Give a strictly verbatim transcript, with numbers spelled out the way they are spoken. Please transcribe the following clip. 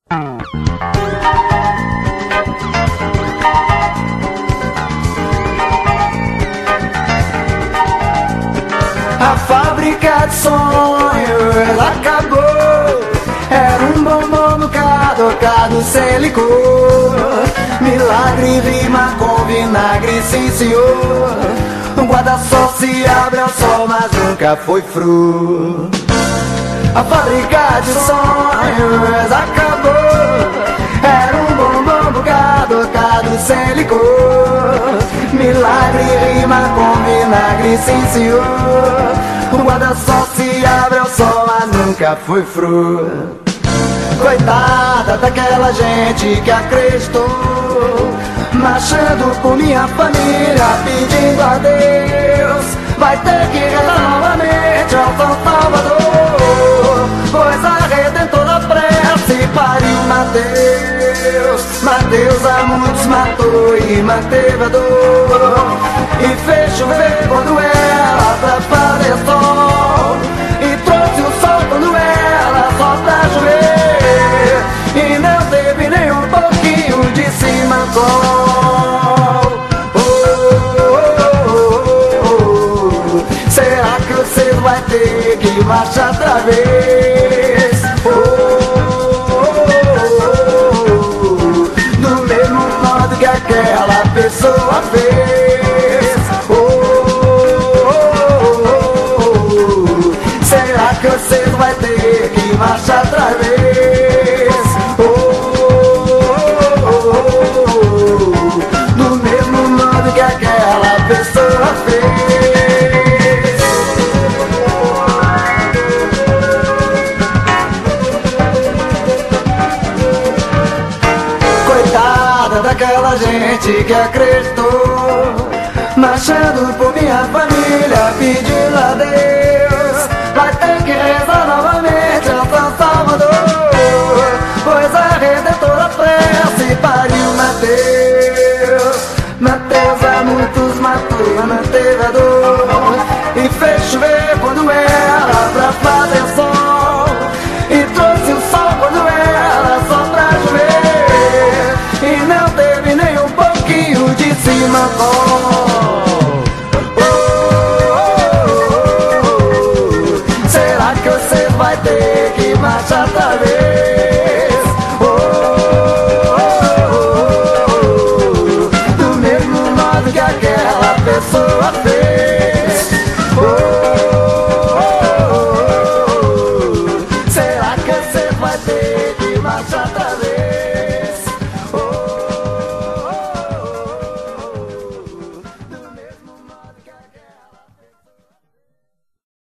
A fábrica de sonhos acabou. Era um bombom no caducado sem licor. Milagre rima com vinagre, sim senhor. Um guarda-sol se abre ao sol, mas nunca foi fru. A fábrica de sonhos acabou. Era um bombom caducado sem licor. Milagre rima com vinagre, sim senhor. O guarda-sol se abre ao sol, mas nunca foi fru. Coitada daquela gente que acreditou, marchando por minha família, pedindo a Deus. Vai ter que rezar novamente ao São Salvador, pois a Redentora prece pariu Mateus. Mateus a muitos matou e manteve a dor, e fez chover quando ela pra fazer sol, e trouxe o sol quando ela só pra chover, e não teve nem um pouquinho de cimantol. Oh, oh, oh, oh. Será que você vai ter que marchar outra vez? Oh, que aquela pessoa fez. Oh, oh, oh, oh. Será que você vai ter que marchar outra vez? Oh, oh, oh, oh. Do mesmo modo que aquela pessoa fez. Daquela gente que acreditou, marchando por minha família, pedindo a Deus. Vai ter que rezar novamente ao São Salvador, pois a Redentora prece pariu Mateus. Mateus a muitos matou, manteve a dor, e fez chover quando era pra fazer sol, e trouxe o sol quando era só pra chover, e não teve nem um pouquinho de cima. Oh, oh, oh, oh. Será que você vai ter que marchar outra vez? Oh, oh, oh, oh. Do mesmo modo que aquela pessoa fez. Oh, oh, oh, oh. Será que você vai ter que marchar outra vez?